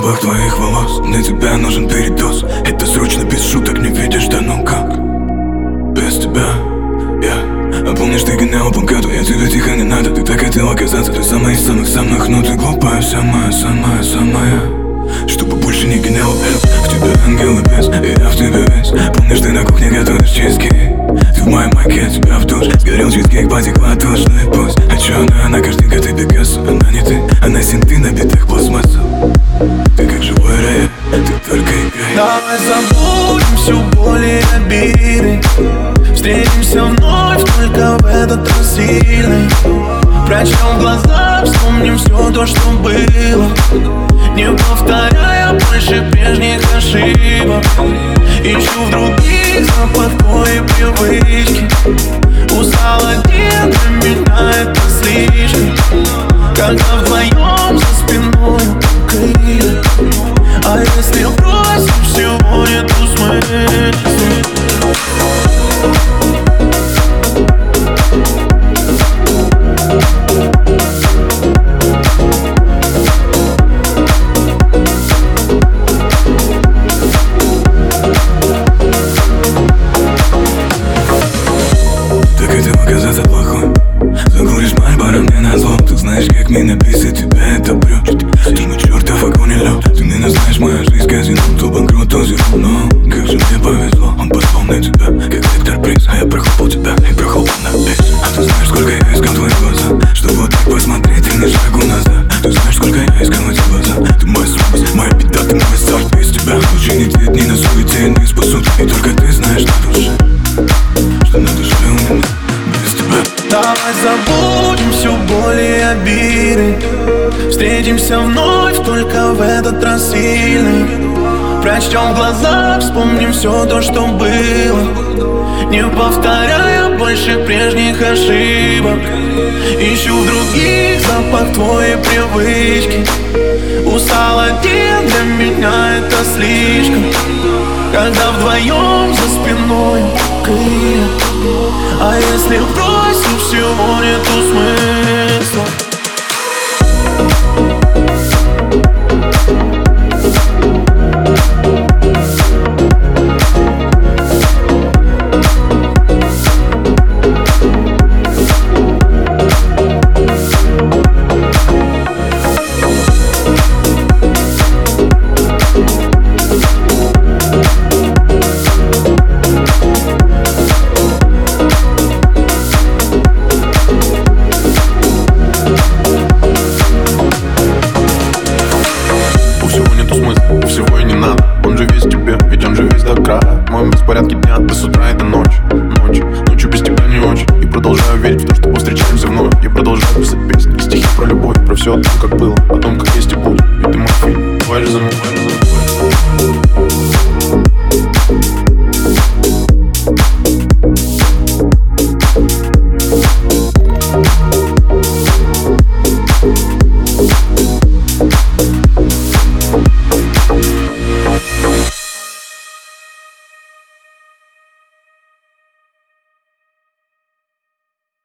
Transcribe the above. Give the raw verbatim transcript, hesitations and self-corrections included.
запах твоих волос. Для тебя нужен передоз. Это срочно, без шуток, не видишь, да ну как? Без тебя, я yeah. А помнишь, ты гоняла по МКАДу, я тебе тихо не надо. Ты так хотела оказаться, ты самая из самых-самых. Но ты глупая, самая-самая-самая. Чтобы больше не гонял бес. В тебе ангел и бес, и я в тебе весь. Помнишь, ты на кухне готовишь чизкейк. Ты в моем маке, тебя в душ. Сгорел чизкейк, потекла тушь, ну и пусть. А чё она, она картинка, ты Пикассо. Она не ты, она синты на битах пластмассу. Ты как живой рай, ты только играй. Давай забудем всю боль и обиды. Встретимся вновь, только в этот раз сильный. Прочтем глаза, вспомним все то, что было, не повторяя больше прежних ошибок. Ищу в других запах твоей привычки. Устал один, для меня это слишком. Когда вдвоем за спиной крылья. А если бросим, всего нету смысла. Казаться плохой. Закуришь Мальборо мне назло. Ты знаешь, как мне написать тебя это брешь. Ты мой чертов огонь и лед. Ты меня знаешь, моя жизнь казино. То банкрот, то зеро. Но как же мне повезло. Он послал на тебя, как Виктор Принц. А я прохлопал тебя и прохлопал на бейс. А ты знаешь, сколько я искал твои глаза, чтобы вот так посмотреть и не шагу назад. Ты знаешь, сколько я искал эти глаза. Ты мой слабость, моя беда, ты мой старт. Без тебя лучше не те дни на суете не спасут. И только ты знаешь на душе, что на душе у меня. Давай забудем всю боль и обиды. Встретимся вновь, только в этот раз сильный. Прочтем в глаза, вспомним все то, что было, не повторяя больше прежних ошибок. Ищу в других запах твоей привычки. Устал один, для меня это слишком. Когда вдвоем за спиной крылья. А если бросим, всего нету смысла. Всего и не надо, он же весь в тебе, ведь он же весь до края. В моем беспорядке дня до с утра и до ночи. Ночь, ночью без тебя не очень. И продолжаю верить в то, что повстречаемся вновь. И продолжаю писать песни и стихи про любовь. Про все о том, как было, о том, как есть и будет. Ведь ты мой фильм, давай же за мной.